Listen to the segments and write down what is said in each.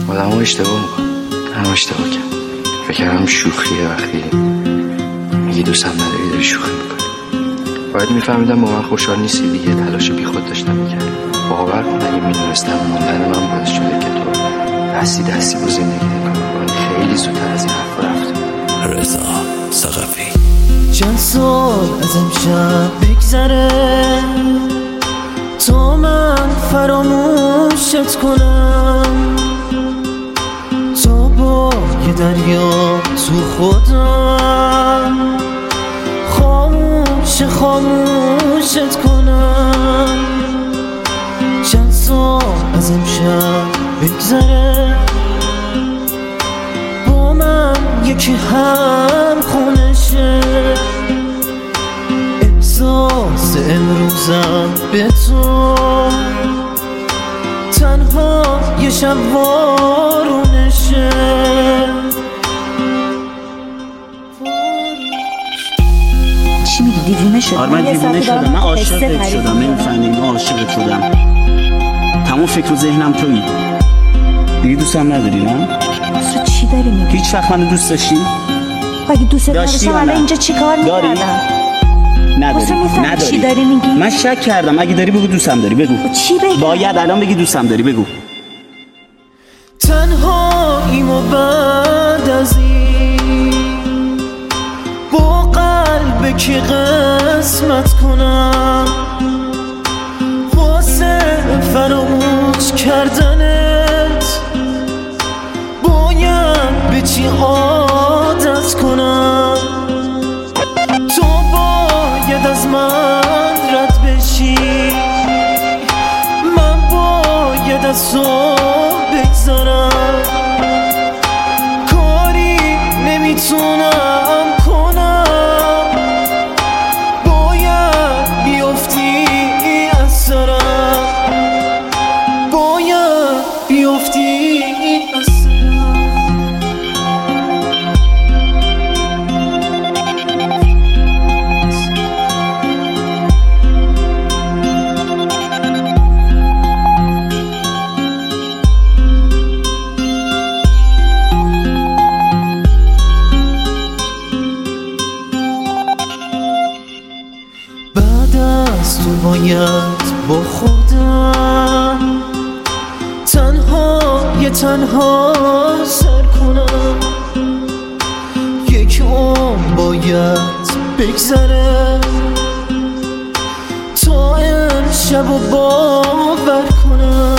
آدم ها اشتباه میکنم. هم اشتباه کردم. فکر کردم شوخیه وقتی میگی دوستم نداری داری شوخی میکنی. باید میفهمیدم با من خوشحال نیستی دیگه. تلاش بی خود داشتم میکردم. باور کن اگه میدونستم موندن من باعث شده که تو دستی با زندگی نکنی خیلی زودتر از این حرف رفتم. رضا ثقفی. چند سال از امشب بگذره تا من فراموشت کنم، تا با یه دریا تو خودم خاموشت کنم. چند سال از امشب بگذره با من یکی هم خونشه، احساس امروزم به تو تنها یه شب وارونشه. چی میگی دیوونه شدم؟ آره من دیوونه شدم، من عاشقت شدم. نمیفهمی من عاشقت شدم. تمام فکر و ذهنم تویی. دیگه دوستم نداری نه؟ اصلا چی داری میگی؟ هیچ وقت منو دوست داشتی؟ اگه دوست داشتم الان اینجا چی کار میکردم؟ نداری. چی داری میگی؟ من شک کردم. اگه داری بگو دوستم داری. بگو چی بگم؟ باید الان بگی دوستم داری. بگو تنهاییم و بعد از این با قلب کی قسمت کنم، واسه فراموش کردنت باید به چی عادت کنم. تو باید از من رد بشی، من باید از تو بگذارم. کاری نمیتونم کنم، باید بیفتی از سرم، باید بیفتی از سرم. تو باید با خودم تنها سر کنم. یک عمر باید بگذره تا امشب و باور کنم.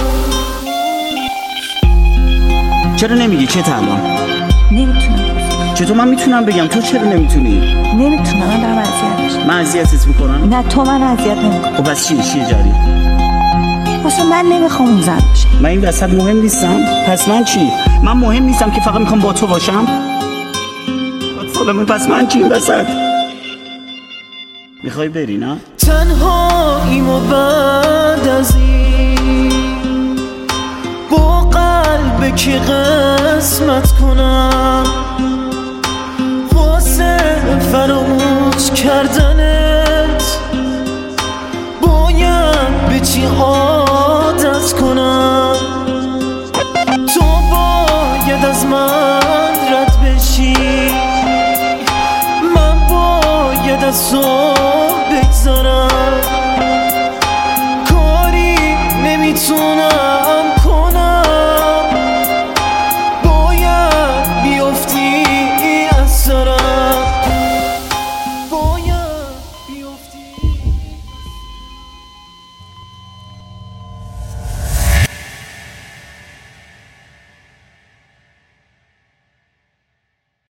چرا نمیگی؟ چه الان؟ نمیتونم. چطور من میتونم بگم؟ تو چرا نمیتونی؟ نمیتونم. من دارم اذیت میشم. من اذیتت میکنم؟ نه تو من اذیت نمیکنم. خب پس چی جاری؟ واسه من نمیخوام اون زن باشه. من این وسط مهم نیستم؟ پس من چی؟ من مهم نیستم که فقط میخوام با تو باشم؟ پس من چی این وسط؟ میخوای بری نه؟ تنهاییم و بعد از این با قلب کی قسمت کنم، واسه فراموش کردن